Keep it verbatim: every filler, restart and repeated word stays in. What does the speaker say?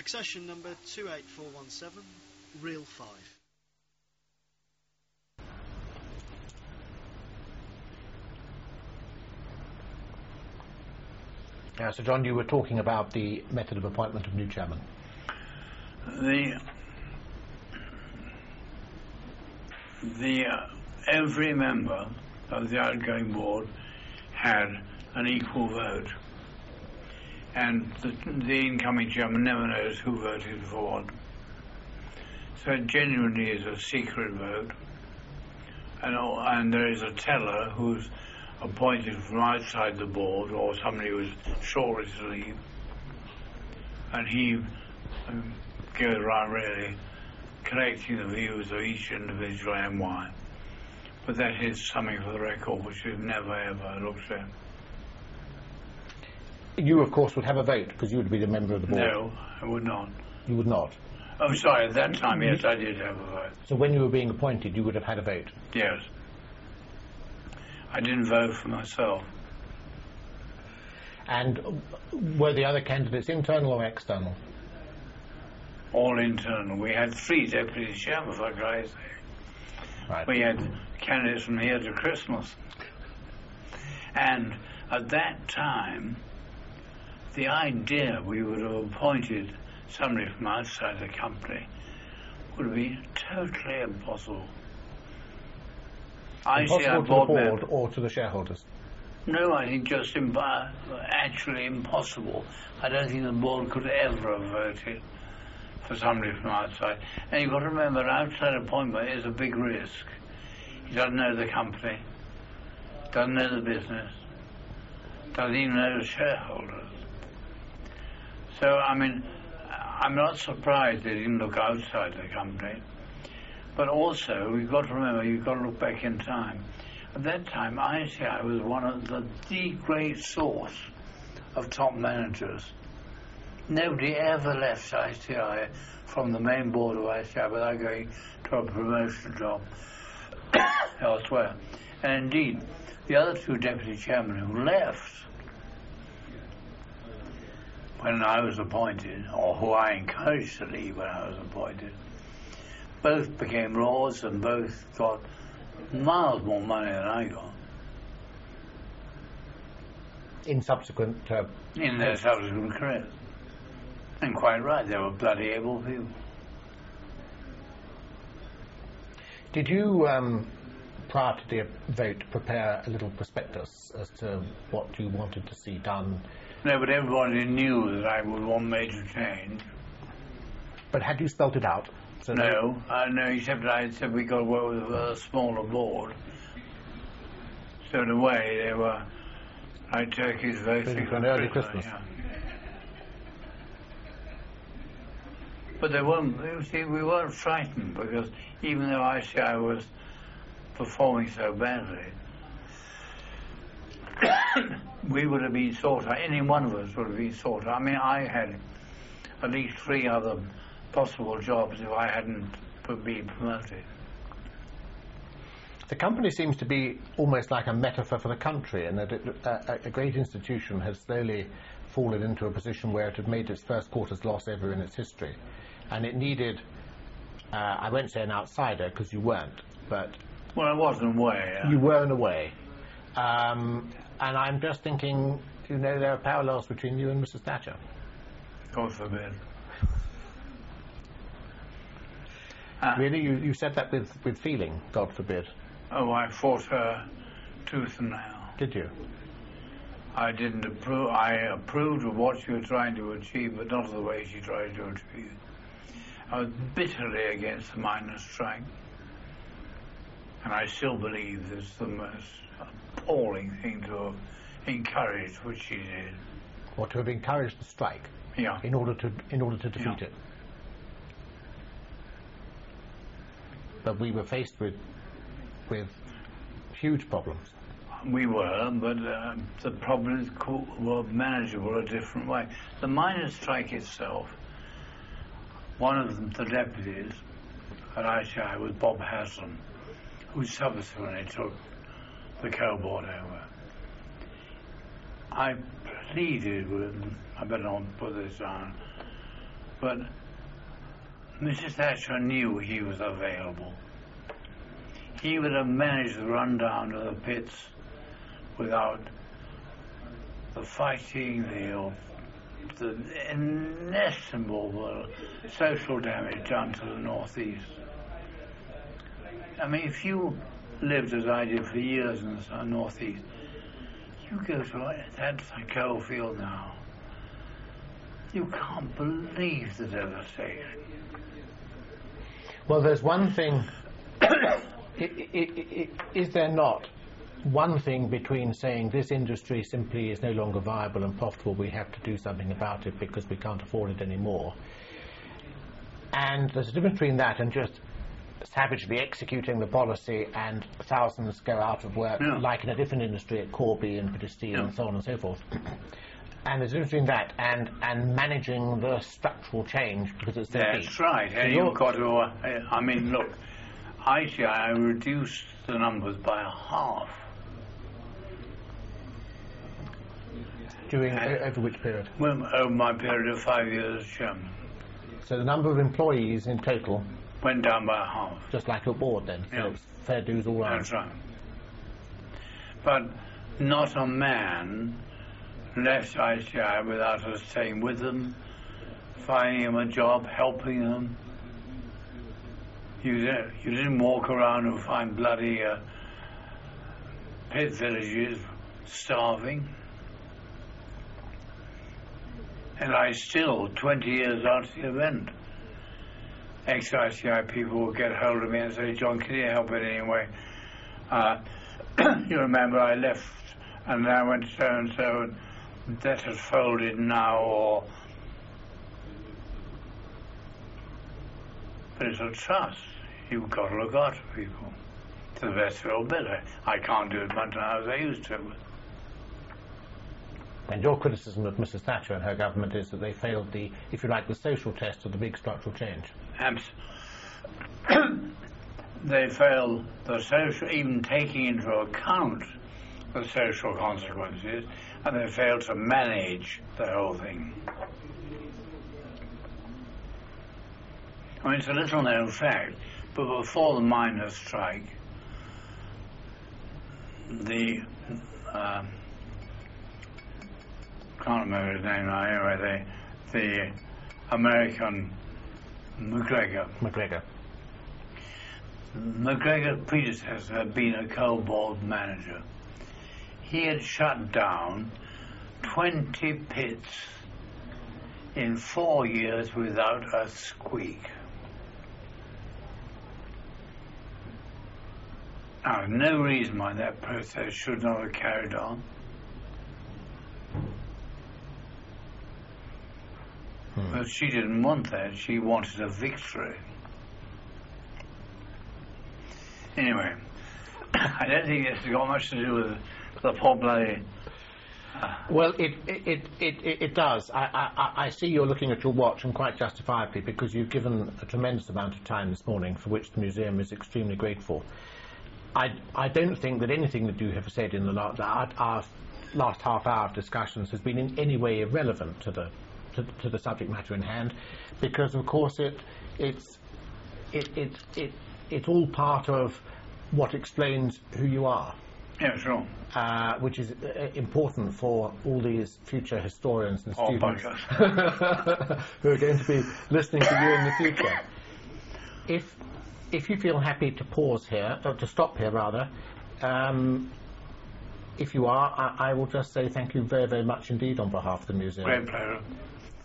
Accession number two eight four one seven, reel five. Uh, so, John, you were talking about the method of appointment of new chairman. The the uh, every member of the outgoing board had an equal vote, and the, the incoming chairman never knows who voted for what. So it genuinely is a secret vote, and and there is a teller who's appointed from outside the board, or somebody who was shortlisted to leave, and he um, goes around really collecting the views of each individual M Y. But that is something for the record which we've never ever looked at. You, of course, would have a vote because you would be the member of the board. No, I would not. You would not? Oh, sorry, at that time, yes, I did have a vote. So when you were being appointed, you would have had a vote? Yes. I didn't vote for myself. And were the other candidates internal or external? All internal. We had three deputy chairmen, for Christ's sake. Right. We had candidates from here to Christmas. And at that time, the idea we would have appointed somebody from outside the company would be totally impossible. Impossible to the board or to the shareholders? No, I think just imp- actually impossible. I don't think the board could ever have voted for somebody from outside. And you've got to remember, outside appointment is a big risk. He doesn't know the company, doesn't know the business, doesn't even know the shareholders. So, I mean, I'm not surprised they didn't look outside the company. But also, we've got to remember, you've got to look back in time. At that time, I C I was one of the, the great source of top managers. Nobody ever left I C I from the main board of I C I without going to a promotion job elsewhere. And indeed, the other two deputy chairmen who left when I was appointed, or who I encouraged to leave when I was appointed, both became lords and both got miles more money than I got. In subsequent... Uh, in their subsequent careers. And quite right, they were bloody able people. Did you, um, prior to the vote, prepare a little prospectus as to what you wanted to see done? No, but everybody knew that I would want major change. But had you spelt it out? So no, uh, no, except I said we got to work with a smaller board. So in a way, they were like turkeys voting for an early Christmas. Yeah. But they weren't, you see, we weren't frightened because even though I C I was performing so badly, we would have been sought out, any one of us would have been sought out. I mean, I had at least three other possible jobs if I hadn't been promoted. The company seems to be almost like a metaphor for the country, and that it, uh, a great institution has slowly fallen into a position where it had made its first quarter's loss ever in its history. And it needed, uh, I won't say an outsider, because you weren't, but... Well, I wasn't away. Uh, you weren't away. Um, and I'm just thinking, you know, there are parallels between you and Missus Thatcher. God forbid. Uh, really? You, you said that with, with feeling, God forbid? Oh, I fought her tooth and nail. Did you? I didn't approve. I approved of what she was trying to achieve, but not of the way she tried to achieve. I was bitterly against the miners' strike. And I still believe it's the most appalling thing to have encouraged, which she did. Or to have encouraged the strike? Yeah. In order to, in order to defeat yeah. it? But we were faced with with huge problems. We were, but uh, the problems were manageable a different way. The miners' strike itself, one of the deputies at I C I was Bob Haslam, who subsequently took the coal board over. I pleaded with him, I better not put this down, But Missus Thatcher knew he was available. He would have managed the rundown of the pits without the fighting, the, the inestimable social damage done to the northeast. I mean, if you lived as I did for years in the northeast, you go to that coal field now, you can't believe the devastation. Well, there's one thing, I, I, I, is there not one thing between saying this industry simply is no longer viable and profitable, we have to do something about it because we can't afford it anymore, and there's a difference between that and just savagely executing the policy and thousands go out of work, yeah. like in a different industry at Corby and British Steel yeah. and so on and so forth. And there's a difference between that and, and managing the structural change because it's their That's right. So and you've got to, I mean, look, I T I reduced the numbers by a half. During, uh, over which period? Well, over my period of five years as chairman. So the number of employees in total went down by a half. Just like your board then, so yeah. it's fair dues all round. That's right. But not a man left I T I without us staying with them, finding them a job, helping them. You didn't, you didn't walk around and find bloody uh, pit villages starving. And I still, twenty years after the event, ex-I T I people would get hold of me and say, John, can you help it anyway? Uh, you remember I left and I went so and so and that has folded now, or... But it's a trust. You've got to look after people to the best of your ability. I can't do it much now as I used to. And your criticism of Missus Thatcher and her government is that they failed the, if you like, the social test of the big structural change. Absolutely. They failed the social, even taking into account the social consequences, and they failed to manage the whole thing. I mean, it's a little known fact, but before the miners' strike, the uh, can't remember his name now. Anyway, the the American McGregor. McGregor. McGregor's predecessor had been a coal board manager. He had shut down twenty pits in four years without a squeak. Now, no reason why that process should not have carried on. Hmm. But she didn't want that. She wanted a victory. Anyway, I don't think it's got much to do with the poor bloody... Uh, well, it it, it, it it does. I, I, I see you're looking at your watch, and quite justifiably, because you've given a tremendous amount of time this morning, for which the museum is extremely grateful. I, I don't think that anything that you have said in the last, our, our last half hour of discussions has been in any way irrelevant to the to, to the subject matter in hand, because of course it it's it it it it's all part of what explains who you are. Yeah, sure. Uh, which is uh, important for all these future historians and oh, students who are going to be listening to you in the future. If if you feel happy to pause here, or to stop here rather, um, if you are, I, I will just say thank you very, very much indeed on behalf of the museum. Great pleasure.